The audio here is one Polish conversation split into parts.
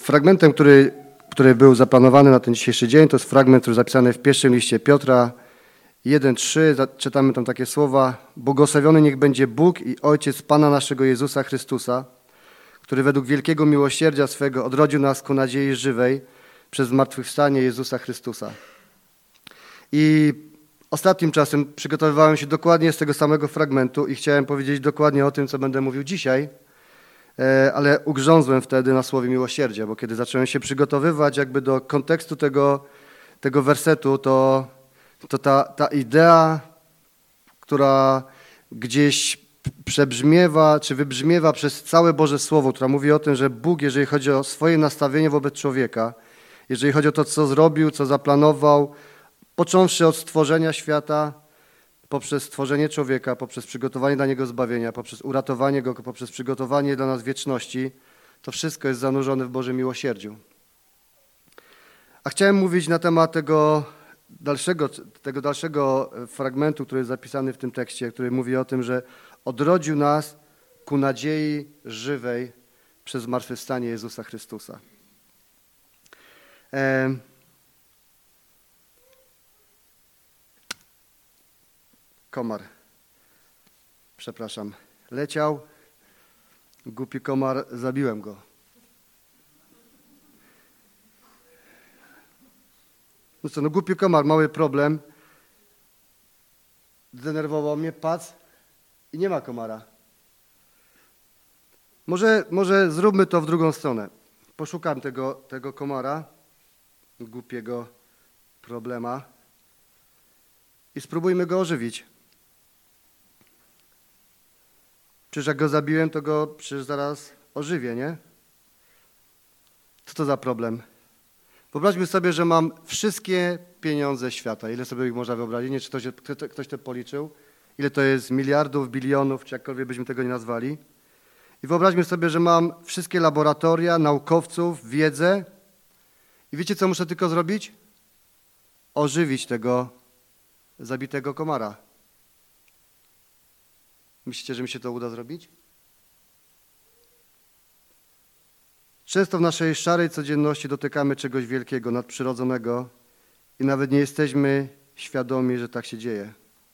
Fragmentem, który był zaplanowany na ten dzisiejszy dzień, to jest fragment, który jest zapisany w pierwszym liście Piotra 1:3. Czytamy tam takie słowa: Błogosławiony niech będzie Bóg i Ojciec Pana naszego Jezusa Chrystusa, który według wielkiego miłosierdzia swego odrodził nas ku nadziei żywej przez zmartwychwstanie Jezusa Chrystusa. I ostatnim czasem przygotowywałem się dokładnie z tego samego fragmentu i chciałem powiedzieć dokładnie o tym, co będę mówił dzisiaj, ale ugrzązłem wtedy na słowie miłosierdzia, bo kiedy zacząłem się przygotowywać jakby do kontekstu tego wersetu, to ta idea, która gdzieś przebrzmiewa, czy wybrzmiewa przez całe Boże Słowo, która mówi o tym, że Bóg, jeżeli chodzi o swoje nastawienie wobec człowieka, jeżeli chodzi o to, co zrobił, co zaplanował, począwszy od stworzenia świata, poprzez stworzenie człowieka, poprzez przygotowanie dla niego zbawienia, poprzez uratowanie go, poprzez przygotowanie dla nas wieczności, to wszystko jest zanurzone w Bożym miłosierdziu. A chciałem mówić na temat tego dalszego fragmentu, który jest zapisany w tym tekście, który mówi o tym, że odrodził nas ku nadziei żywej przez zmartwychwstanie Jezusa Chrystusa. Komar, przepraszam, leciał, głupi komar, zabiłem go. No co, głupi komar, mały problem, zdenerwował mnie, pac i nie ma komara. Może zróbmy to w drugą stronę. Poszukam tego komara, głupiego problema i spróbujmy go ożywić. Przecież jak go zabiłem, to go przecież zaraz ożywię, nie? Co to za problem? Wyobraźmy sobie, że mam wszystkie pieniądze świata. Ile sobie ich można wyobrazić? Nie, czy ktoś to policzył? Ile to jest miliardów, bilionów, czy jakkolwiek byśmy tego nie nazwali? I wyobraźmy sobie, że mam wszystkie laboratoria, naukowców, wiedzę. I wiecie, co muszę tylko zrobić? Ożywić tego zabitego komara. Myślicie, że mi się to uda zrobić? Często w naszej szarej codzienności dotykamy czegoś wielkiego, nadprzyrodzonego i nawet nie jesteśmy świadomi, że tak się dzieje.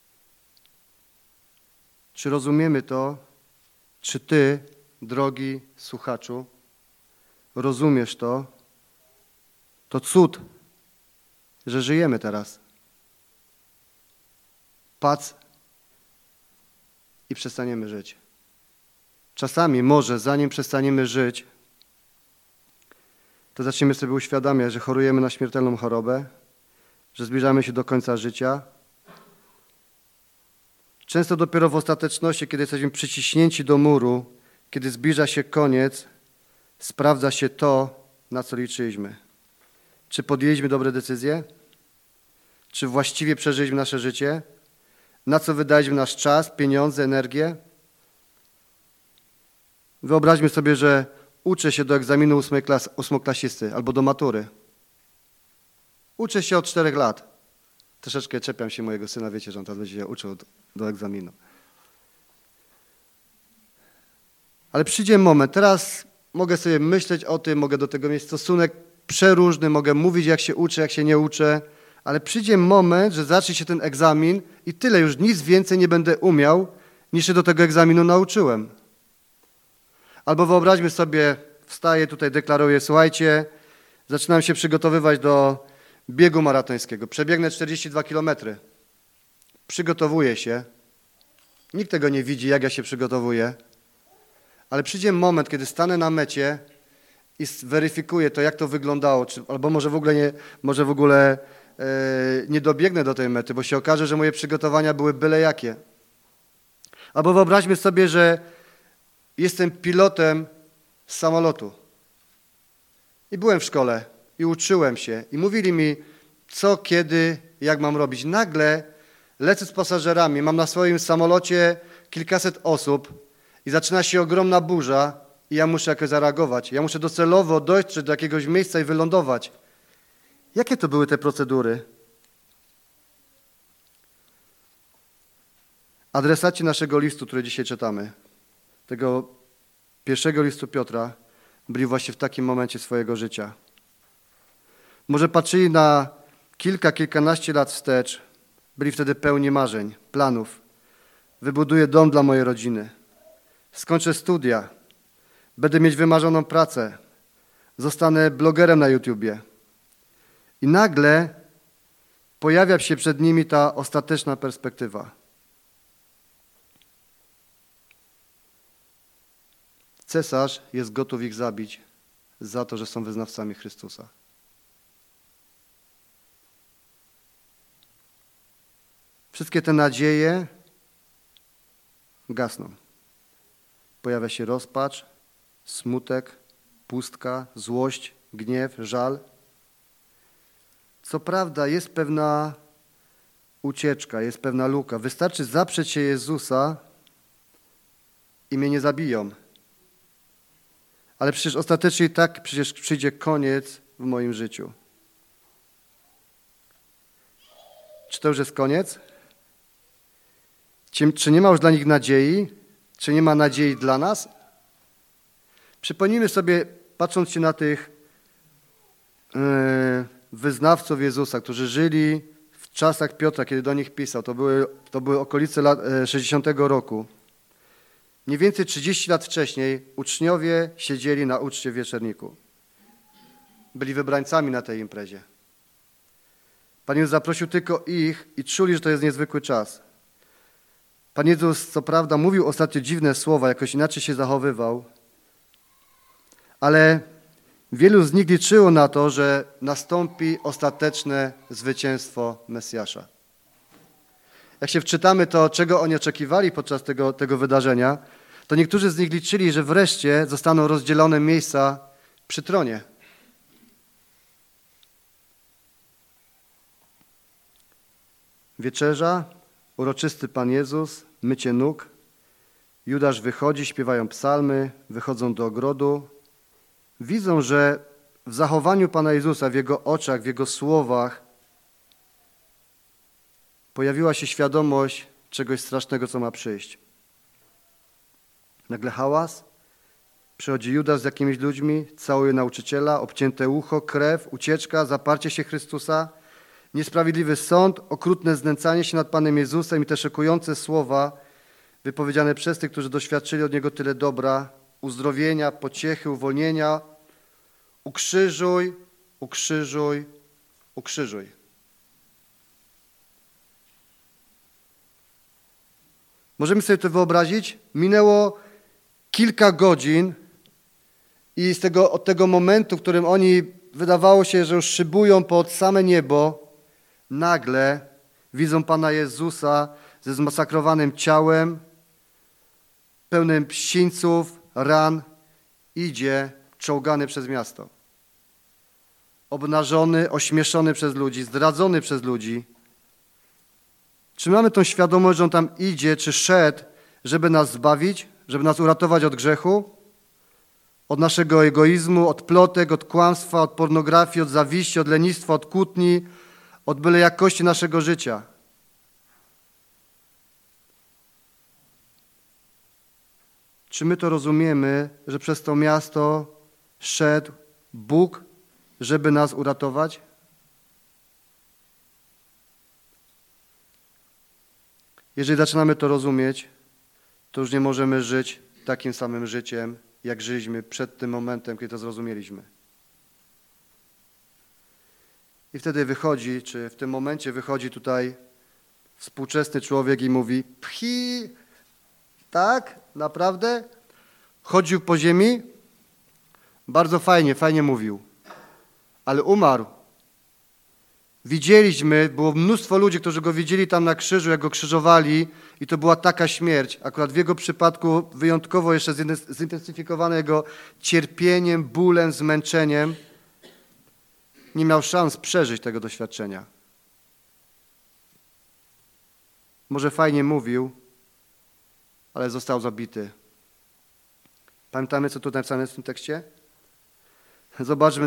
Czy rozumiemy to? Czy ty, drogi słuchaczu, rozumiesz to? To cud, że żyjemy teraz. Pac i przestaniemy żyć. Czasami może, zanim przestaniemy żyć, to zaczniemy sobie uświadamiać, że chorujemy na śmiertelną chorobę, że zbliżamy się do końca życia. Często dopiero w ostateczności, kiedy jesteśmy przyciśnięci do muru, kiedy zbliża się koniec, sprawdza się to, na co liczyliśmy. Czy podjęliśmy dobre decyzje? Czy właściwie przeżyliśmy nasze życie? Na co wydaliśmy nasz czas, pieniądze, energię? Wyobraźmy sobie, że uczę się do egzaminu ósmoklasisty albo do matury. Uczę się od 4 lat. Troszeczkę czepiam się mojego syna, wiecie, że on teraz będzie się uczył do egzaminu. Ale przyjdzie moment, teraz mogę sobie myśleć o tym, mogę do tego mieć stosunek przeróżny, mogę mówić, jak się uczę, jak się nie uczę, ale przyjdzie moment, że zacznie się ten egzamin i tyle, już nic więcej nie będę umiał, niż się do tego egzaminu nauczyłem. Albo wyobraźmy sobie, wstaję tutaj, deklaruję, słuchajcie, zaczynam się przygotowywać do biegu maratońskiego. Przebiegnę 42 kilometry. Przygotowuję się. Nikt tego nie widzi, jak ja się przygotowuję. Ale przyjdzie moment, kiedy stanę na mecie i zweryfikuję to, jak to wyglądało, albo może w ogóle nie dobiegnę do tej mety, bo się okaże, że moje przygotowania były byle jakie. Albo wyobraźmy sobie, że jestem pilotem z samolotu. I byłem w szkole i uczyłem się i mówili mi, co, kiedy, jak mam robić. Nagle lecę z pasażerami, mam na swoim samolocie kilkaset osób i zaczyna się ogromna burza i ja muszę jakoś zareagować. Ja muszę docelowo dojść do jakiegoś miejsca i wylądować. Jakie to były te procedury? Adresaci naszego listu, który dzisiaj czytamy, tego pierwszego listu Piotra, byli właśnie w takim momencie swojego życia. Może patrzyli na kilkanaście lat wstecz, byli wtedy pełni marzeń, planów. Wybuduję dom dla mojej rodziny, skończę studia, będę mieć wymarzoną pracę, zostanę blogerem na YouTubie. I nagle pojawia się przed nimi ta ostateczna perspektywa. Cesarz jest gotów ich zabić za to, że są wyznawcami Chrystusa. Wszystkie te nadzieje gasną. Pojawia się rozpacz, smutek, pustka, złość, gniew, żal. Co prawda jest pewna ucieczka, jest pewna luka. Wystarczy zaprzeć się Jezusa i mnie nie zabiją. Ale przecież ostatecznie i tak przyjdzie koniec w moim życiu. Czy to już jest koniec? Czy nie ma już dla nich nadziei? Czy nie ma nadziei dla nas? Przypomnijmy sobie, patrząc się na tych wyznawców Jezusa, którzy żyli w czasach Piotra, kiedy do nich pisał. To były okolice lat 60 roku. Mniej więcej 30 lat wcześniej uczniowie siedzieli na uczcie w Wieczerniku. Byli wybrańcami na tej imprezie. Pan Jezus zaprosił tylko ich i czuli, że to jest niezwykły czas. Pan Jezus, co prawda, mówił ostatnio dziwne słowa, jakoś inaczej się zachowywał, ale wielu z nich liczyło na to, że nastąpi ostateczne zwycięstwo Mesjasza. Jak się wczytamy to, czego oni oczekiwali podczas tego wydarzenia, to niektórzy z nich liczyli, że wreszcie zostaną rozdzielone miejsca przy tronie. Wieczerza, uroczysty Pan Jezus, mycie nóg. Judasz wychodzi, śpiewają psalmy, wychodzą do ogrodu. Widzą, że w zachowaniu Pana Jezusa, w Jego oczach, w Jego słowach pojawiła się świadomość czegoś strasznego, co ma przyjść. Nagle hałas, przychodzi Judasz z jakimiś ludźmi, całuje nauczyciela, obcięte ucho, krew, ucieczka, zaparcie się Chrystusa, niesprawiedliwy sąd, okrutne znęcanie się nad Panem Jezusem i te szokujące słowa wypowiedziane przez tych, którzy doświadczyli od Niego tyle dobra, uzdrowienia, pociechy, uwolnienia. Ukrzyżuj, ukrzyżuj, ukrzyżuj. Możemy sobie to wyobrazić? Minęło kilka godzin i od tego momentu, w którym oni wydawało się, że już szybują pod same niebo, nagle widzą Pana Jezusa ze zmasakrowanym ciałem, pełnym sińców, ran, idzie czołgany przez miasto. Obnażony, ośmieszony przez ludzi, zdradzony przez ludzi. Czy mamy tą świadomość, że On tam idzie, czy szedł, żeby nas zbawić, żeby nas uratować od grzechu, od naszego egoizmu, od plotek, od kłamstwa, od pornografii, od zawiści, od lenistwa, od kłótni, od byle jakości naszego życia? Czy my to rozumiemy, że przez to miasto szedł Bóg, żeby nas uratować? Jeżeli zaczynamy to rozumieć, to już nie możemy żyć takim samym życiem, jak żyliśmy przed tym momentem, kiedy to zrozumieliśmy. I wtedy wychodzi, czy w tym momencie wychodzi tutaj współczesny człowiek i mówi: pchi, tak, naprawdę? Chodził po ziemi? Bardzo fajnie mówił, ale umarł. Widzieliśmy, było mnóstwo ludzi, którzy Go widzieli tam na krzyżu, jak Go krzyżowali i to była taka śmierć. Akurat w Jego przypadku wyjątkowo jeszcze zintensyfikowane Jego cierpieniem, bólem, zmęczeniem. Nie miał szans przeżyć tego doświadczenia. Może fajnie mówił, ale został zabity. Pamiętamy, co tu napisane jest w tym tekście? Zobaczmy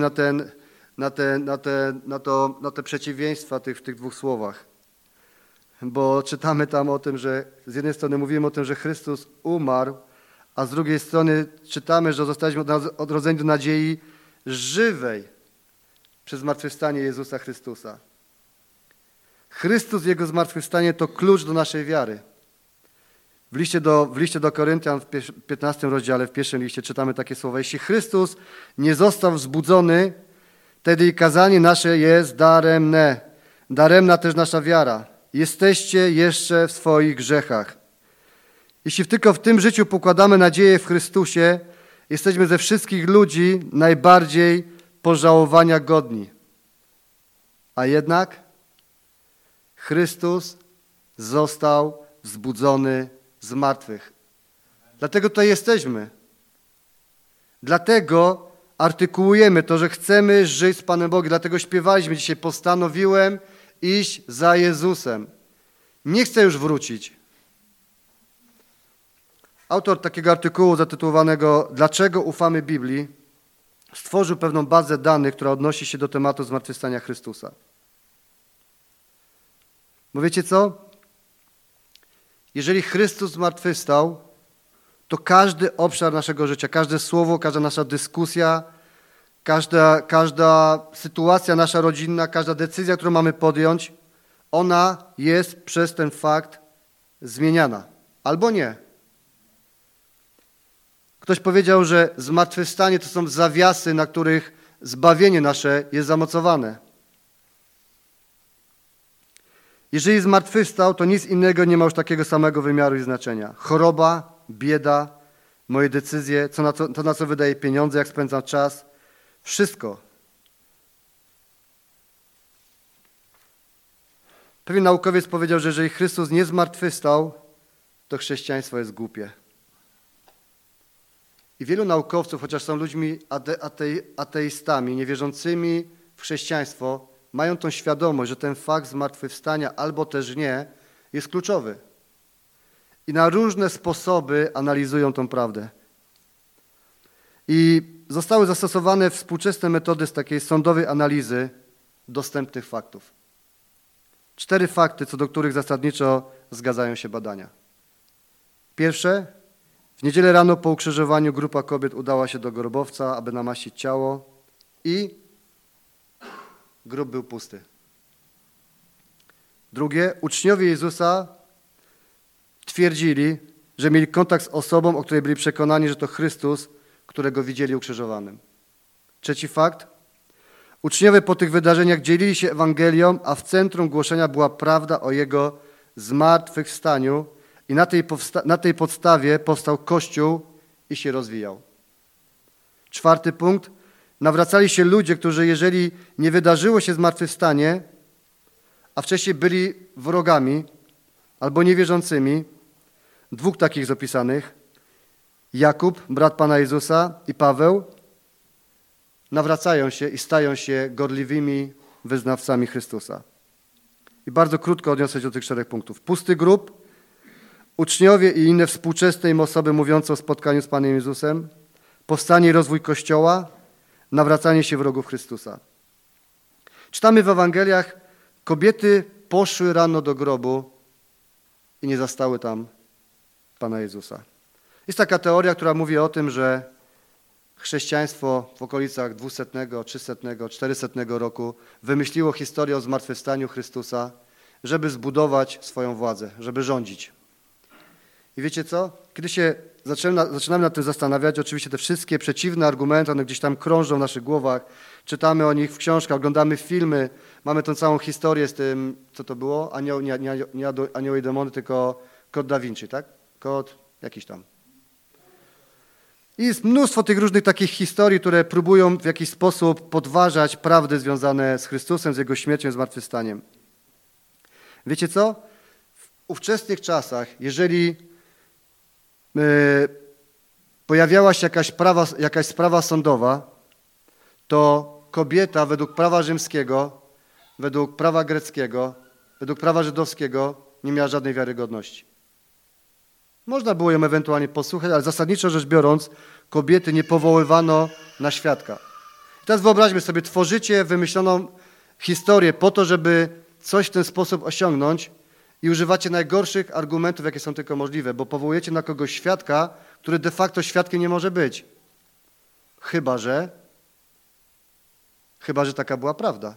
na te przeciwieństwa w tych dwóch słowach. Bo czytamy tam o tym, że z jednej strony mówimy o tym, że Chrystus umarł, a z drugiej strony czytamy, że zostaliśmy odrodzeni do nadziei żywej przez zmartwychwstanie Jezusa Chrystusa. Chrystus i Jego zmartwychwstanie to klucz do naszej wiary. W liście do Koryntian w 15 rozdziale, w pierwszym liście czytamy takie słowa. Jeśli Chrystus nie został wzbudzony, wtedy i kazanie nasze jest daremne. Daremna też nasza wiara. Jesteście jeszcze w swoich grzechach. Jeśli tylko w tym życiu pokładamy nadzieję w Chrystusie, jesteśmy ze wszystkich ludzi najbardziej pożałowania godni. A jednak Chrystus został wzbudzony z martwych. Dlatego tutaj jesteśmy. Dlatego artykułujemy to, że chcemy żyć z Panem Bogiem. Dlatego śpiewaliśmy dzisiaj, postanowiłem iść za Jezusem. Nie chcę już wrócić. Autor takiego artykułu zatytułowanego Dlaczego ufamy Biblii stworzył pewną bazę danych, która odnosi się do tematu zmartwychwstania Chrystusa. Bo wiecie co? Jeżeli Chrystus zmartwychwstał, to każdy obszar naszego życia, każde słowo, każda nasza dyskusja, każda sytuacja nasza rodzinna, każda decyzja, którą mamy podjąć, ona jest przez ten fakt zmieniana. Albo nie. Ktoś powiedział, że zmartwychwstanie to są zawiasy, na których zbawienie nasze jest zamocowane. Jeżeli zmartwychwstał, to nic innego nie ma już takiego samego wymiaru i znaczenia. Choroba, bieda, moje decyzje, to na co wydaję pieniądze, jak spędzam czas, wszystko. Pewien naukowiec powiedział, że jeżeli Chrystus nie zmartwychwstał, to chrześcijaństwo jest głupie. I wielu naukowców, chociaż są ludźmi ateistami, niewierzącymi w chrześcijaństwo, mają tą świadomość, że ten fakt zmartwychwstania albo też nie jest kluczowy. I na różne sposoby analizują tą prawdę. I zostały zastosowane współczesne metody z takiej sądowej analizy dostępnych faktów. 4 fakty, co do których zasadniczo zgadzają się badania. Pierwsze, w niedzielę rano po ukrzyżowaniu grupa kobiet udała się do grobowca, aby namaścić ciało i grób był pusty. Drugie, uczniowie Jezusa twierdzili, że mieli kontakt z osobą, o której byli przekonani, że to Chrystus, którego widzieli ukrzyżowanym. Trzeci fakt, uczniowie po tych wydarzeniach dzielili się Ewangelią, a w centrum głoszenia była prawda o Jego zmartwychwstaniu i na tej podstawie powstał Kościół i się rozwijał. Czwarty punkt, nawracali się ludzie, którzy jeżeli nie wydarzyło się zmartwychwstanie, a wcześniej byli wrogami albo niewierzącymi, 2 takich zapisanych, Jakub, brat Pana Jezusa i Paweł, nawracają się i stają się gorliwymi wyznawcami Chrystusa. I bardzo krótko odniosę się do tych 4 punktów. Pusty grób, uczniowie i inne współczesne im osoby mówiące o spotkaniu z Panem Jezusem, powstanie i rozwój Kościoła, nawracanie się wrogów Chrystusa. Czytamy w Ewangeliach, kobiety poszły rano do grobu i nie zastały tam Pana Jezusa. Jest taka teoria, która mówi o tym, że chrześcijaństwo w okolicach 200, 300, 400 roku wymyśliło historię o zmartwychwstaniu Chrystusa, żeby zbudować swoją władzę, żeby rządzić. I wiecie co? Kiedy się zaczynamy nad tym zastanawiać, oczywiście te wszystkie przeciwne argumenty, one gdzieś tam krążą w naszych głowach, czytamy o nich w książkach, oglądamy filmy, mamy tą całą historię z tym, co to było? Nie Anioły i demony, tylko Kod Da Vinci, tak? Kod jakiś tam. I jest mnóstwo tych różnych takich historii, które próbują w jakiś sposób podważać prawdy związane z Chrystusem, z Jego śmiercią, zmartwychwstaniem. Wiecie co? W ówczesnych czasach, jeżeli pojawiała się jakaś sprawa sądowa, to kobieta według prawa rzymskiego, według prawa greckiego, według prawa żydowskiego nie miała żadnej wiarygodności. Można było ją ewentualnie posłuchać, ale zasadniczo rzecz biorąc, kobiety nie powoływano na świadka. I teraz wyobraźmy sobie, tworzycie wymyśloną historię po to, żeby coś w ten sposób osiągnąć i używacie najgorszych argumentów, jakie są tylko możliwe, bo powołujecie na kogoś świadka, który de facto świadkiem nie może być. Chyba, że taka była prawda.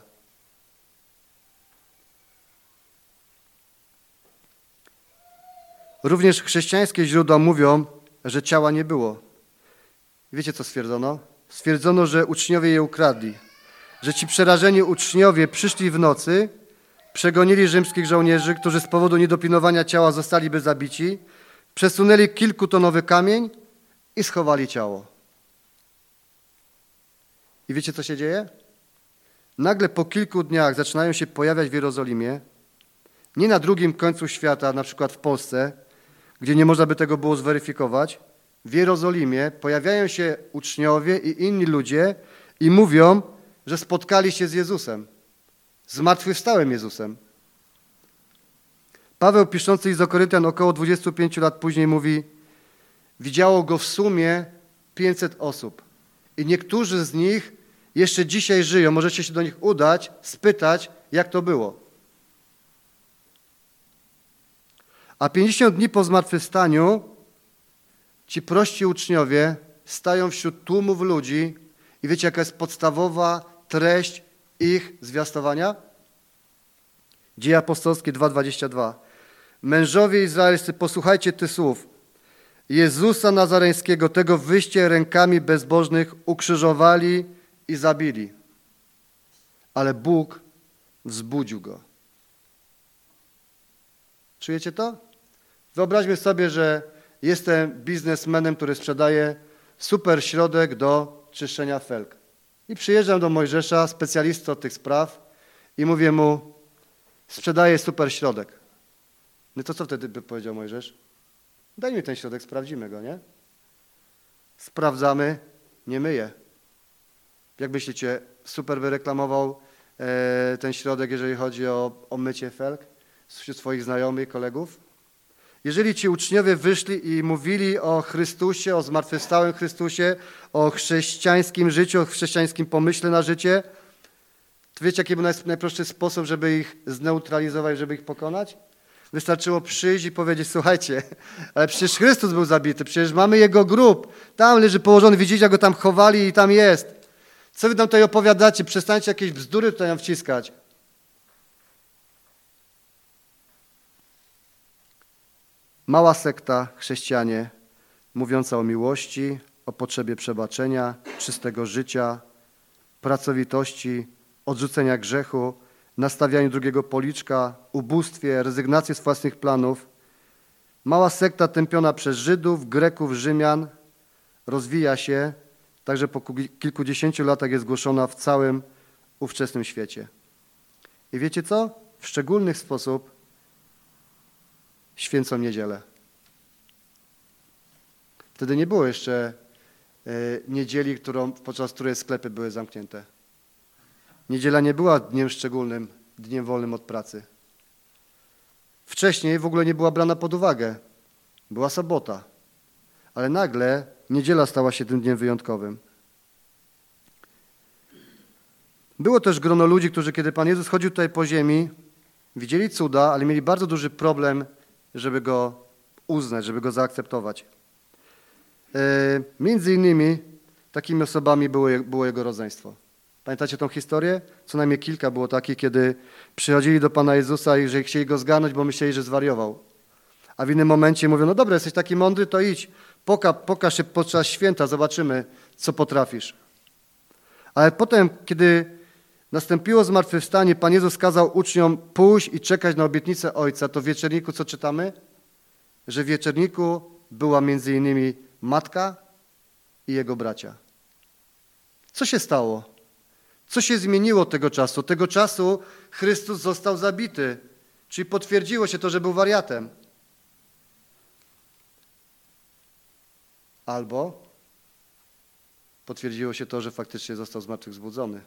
Również chrześcijańskie źródła mówią, że ciała nie było. Wiecie, co stwierdzono? Stwierdzono, że uczniowie je ukradli. Że ci przerażeni uczniowie przyszli w nocy, przegonili rzymskich żołnierzy, którzy z powodu niedopilnowania ciała zostaliby zabici, przesunęli kilkutonowy kamień i schowali ciało. I wiecie, co się dzieje? Nagle po kilku dniach zaczynają się pojawiać w Jerozolimie, nie na drugim końcu świata, na przykład w Polsce, gdzie nie można by tego było zweryfikować. W Jerozolimie pojawiają się uczniowie i inni ludzie i mówią, że spotkali się z Jezusem, zmartwychwstałym Jezusem. Paweł, piszący list do Koryntian około 25 lat później, mówi: widziało go w sumie 500 osób i niektórzy z nich jeszcze dzisiaj żyją. Możecie się do nich udać, spytać, jak to było. A 50 dni po zmartwychwstaniu ci prości uczniowie stają wśród tłumów ludzi i wiecie, jaka jest podstawowa treść ich zwiastowania? Dzieje apostolskie 2:22. Mężowie izraelscy, posłuchajcie tych słów. Jezusa Nazareńskiego, tego wyście rękami bezbożnych ukrzyżowali i zabili. Ale Bóg wzbudził go. Czujecie to? Wyobraźmy sobie, że jestem biznesmenem, który sprzedaje super środek do czyszczenia felg. I przyjeżdżam do Mojżesza, specjalisty od tych spraw, i mówię mu: sprzedaję super środek. No to co wtedy by powiedział Mojżesz? Daj mi ten środek, sprawdzimy go, nie? Sprawdzamy, nie myje. Jak myślicie, super by reklamował ten środek, jeżeli chodzi o mycie felg wśród swoich znajomych, kolegów? Jeżeli ci uczniowie wyszli i mówili o Chrystusie, o zmartwychwstałym Chrystusie, o chrześcijańskim życiu, o chrześcijańskim pomyśle na życie, to wiecie, jaki był najprostszy sposób, żeby ich zneutralizować, żeby ich pokonać? Wystarczyło przyjść i powiedzieć: słuchajcie, ale przecież Chrystus był zabity, przecież mamy Jego grób, tam leży położony, widzicie, jak go tam chowali i tam jest. Co wy nam tutaj opowiadacie? Przestańcie jakieś bzdury tutaj nam wciskać. Mała sekta, chrześcijanie, mówiąca o miłości, o potrzebie przebaczenia, czystego życia, pracowitości, odrzucenia grzechu, nastawianiu drugiego policzka, ubóstwie, rezygnacji z własnych planów. Mała sekta tępiona przez Żydów, Greków, Rzymian rozwija się, także po kilkudziesięciu latach jest głoszona w całym ówczesnym świecie. I wiecie co? W szczególny sposób święcą niedzielę. Wtedy nie było jeszcze niedzieli, podczas której sklepy były zamknięte. Niedziela nie była dniem szczególnym, dniem wolnym od pracy. Wcześniej w ogóle nie była brana pod uwagę. Była sobota. Ale nagle niedziela stała się tym dniem wyjątkowym. Było też grono ludzi, którzy, kiedy Pan Jezus chodził tutaj po ziemi, widzieli cuda, ale mieli bardzo duży problem, żeby go uznać, żeby go zaakceptować. Między innymi takimi osobami było jego rodzeństwo. Pamiętacie tą historię? Co najmniej kilka było takich, kiedy przychodzili do Pana Jezusa i że chcieli go zgarnąć, bo myśleli, że zwariował. A w innym momencie mówią: no dobra, jesteś taki mądry, to idź, pokaż się podczas święta, zobaczymy, co potrafisz. Ale potem, kiedy nastąpiło zmartwychwstanie, Pan Jezus kazał uczniom pójść i czekać na obietnicę Ojca. To w wieczerniku co czytamy? Że w wieczerniku była między innymi matka i jego bracia. Co się stało? Co się zmieniło od tego czasu? Od tego czasu Chrystus został zabity, czyli potwierdziło się to, że był wariatem. Albo potwierdziło się to, że faktycznie został zmartwychwzbudzony.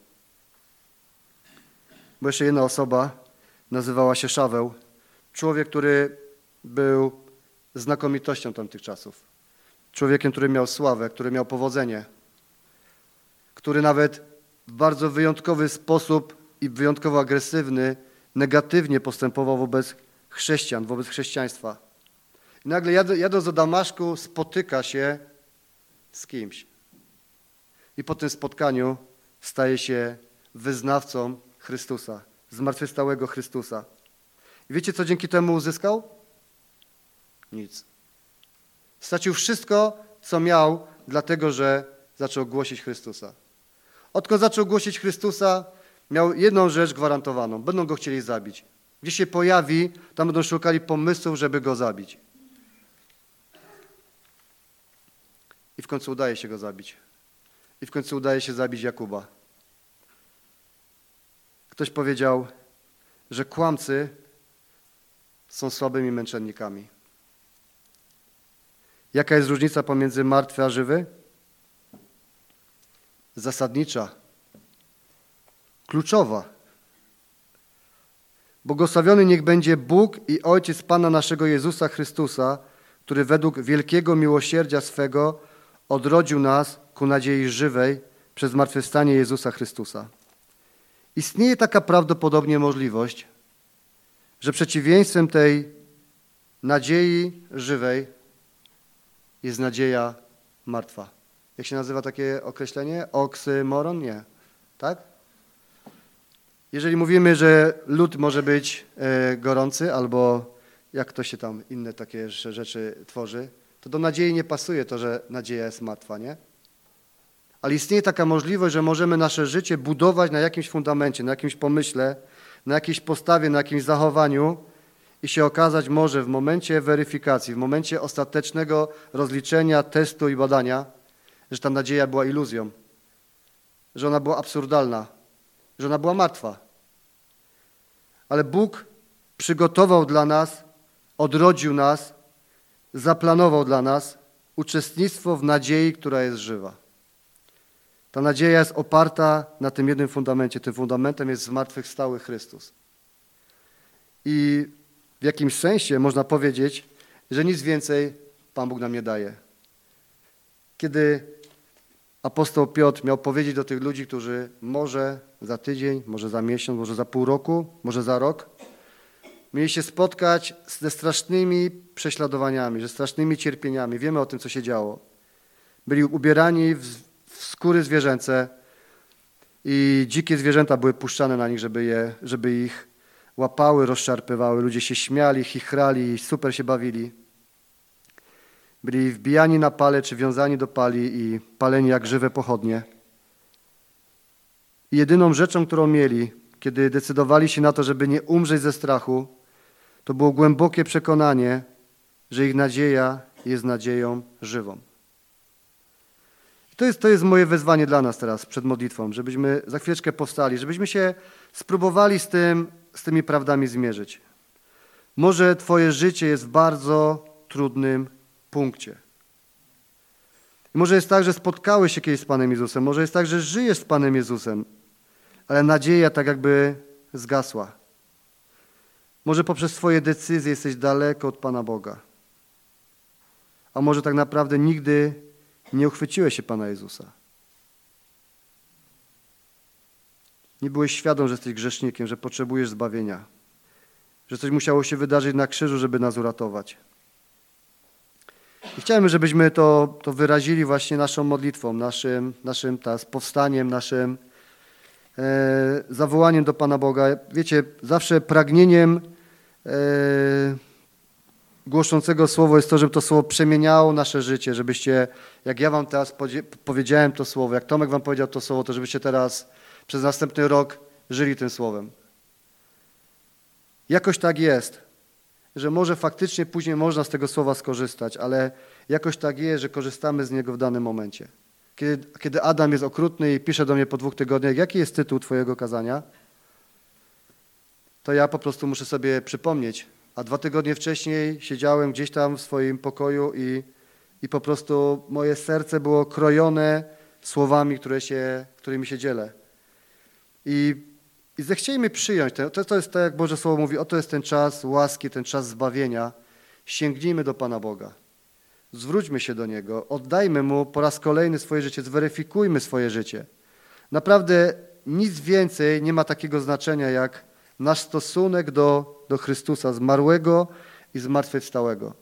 Bo jeszcze jedna osoba nazywała się Szaweł. Człowiek, który był znakomitością tamtych czasów. Człowiekiem, który miał sławę, który miał powodzenie. Który nawet w bardzo wyjątkowy sposób i wyjątkowo agresywny, negatywnie postępował wobec chrześcijan, wobec chrześcijaństwa. I nagle jadąc do Damaszku spotyka się z kimś. I po tym spotkaniu staje się wyznawcą Chrystusa, zmartwychwstałego Chrystusa. I wiecie, co dzięki temu uzyskał? Nic. Stracił wszystko, co miał, dlatego że zaczął głosić Chrystusa. Odkąd zaczął głosić Chrystusa, miał jedną rzecz gwarantowaną. Będą go chcieli zabić. Gdzie się pojawi, tam będą szukali pomysłów, żeby go zabić. I w końcu udaje się go zabić. I w końcu udaje się zabić Jakuba. Ktoś powiedział, że kłamcy są słabymi męczennikami. Jaka jest różnica pomiędzy martwy a żywy? Zasadnicza. Kluczowa. Błogosławiony niech będzie Bóg i Ojciec Pana naszego Jezusa Chrystusa, który według wielkiego miłosierdzia swego odrodził nas ku nadziei żywej przez zmartwychwstanie Jezusa Chrystusa. Istnieje taka prawdopodobnie możliwość, że przeciwieństwem tej nadziei żywej jest nadzieja martwa. Jak się nazywa takie określenie? Oksymoron? Nie. Tak? Jeżeli mówimy, że lód może być gorący, albo jak to się tam inne takie rzeczy tworzy, to do nadziei nie pasuje to, że nadzieja jest martwa, nie? Ale istnieje taka możliwość, że możemy nasze życie budować na jakimś fundamencie, na jakimś pomyśle, na jakiejś postawie, na jakimś zachowaniu i się okazać może w momencie weryfikacji, w momencie ostatecznego rozliczenia, testu i badania, że ta nadzieja była iluzją, że ona była absurdalna, że ona była martwa. Ale Bóg przygotował dla nas, odrodził nas, zaplanował dla nas uczestnictwo w nadziei, która jest żywa. Ta nadzieja jest oparta na tym jednym fundamencie. Tym fundamentem jest zmartwychwstały Chrystus. I w jakimś sensie można powiedzieć, że nic więcej Pan Bóg nam nie daje. Kiedy apostoł Piotr miał powiedzieć do tych ludzi, którzy może za tydzień, może za miesiąc, może za pół roku, może za rok, mieli się spotkać ze strasznymi prześladowaniami, ze strasznymi cierpieniami. Wiemy o tym, co się działo. Byli ubierani w skóry zwierzęce i dzikie zwierzęta były puszczane na nich, żeby ich łapały, rozszarpywały. Ludzie się śmiali, chichrali, super się bawili. Byli wbijani na pale czy wiązani do pali i paleni jak żywe pochodnie. I jedyną rzeczą, którą mieli, kiedy decydowali się na to, żeby nie umrzeć ze strachu, to było głębokie przekonanie, że ich nadzieja jest nadzieją żywą. I to jest moje wezwanie dla nas teraz przed modlitwą, żebyśmy za chwileczkę powstali, żebyśmy się spróbowali z tymi prawdami zmierzyć. Może twoje życie jest w bardzo trudnym punkcie. I może jest tak, że spotkałeś się kiedyś z Panem Jezusem, może jest tak, że żyjesz z Panem Jezusem, ale nadzieja tak jakby zgasła. Może poprzez twoje decyzje jesteś daleko od Pana Boga. A może tak naprawdę nigdy nie uchwyciłeś się Pana Jezusa. Nie byłeś świadom, że jesteś grzesznikiem, że potrzebujesz zbawienia, że coś musiało się wydarzyć na krzyżu, żeby nas uratować. I chciałem, żebyśmy to wyrazili właśnie naszą modlitwą, naszym powstaniem, naszym zawołaniem do Pana Boga. Wiecie, zawsze pragnieniem głoszącego słowo jest to, żeby to słowo przemieniało nasze życie, żebyście, jak ja wam teraz powiedziałem to słowo, jak Tomek wam powiedział to słowo, to żebyście teraz przez następny rok żyli tym słowem. Jakoś tak jest, że może faktycznie później można z tego słowa skorzystać, ale jakoś tak jest, że korzystamy z niego w danym momencie. Kiedy Adam jest okrutny i pisze do mnie po 2 tygodniach, jaki jest tytuł twojego kazania, to ja po prostu muszę sobie przypomnieć. A 2 tygodnie wcześniej siedziałem gdzieś tam w swoim pokoju i po prostu moje serce było krojone słowami, którymi się dzielę. I zechciejmy przyjąć, to jest tak, jak Boże Słowo mówi, oto jest ten czas łaski, ten czas zbawienia. Sięgnijmy do Pana Boga. Zwróćmy się do Niego, oddajmy Mu po raz kolejny swoje życie, zweryfikujmy swoje życie. Naprawdę nic więcej nie ma takiego znaczenia, jak nasz stosunek do Chrystusa, zmarłego i zmartwychwstałego.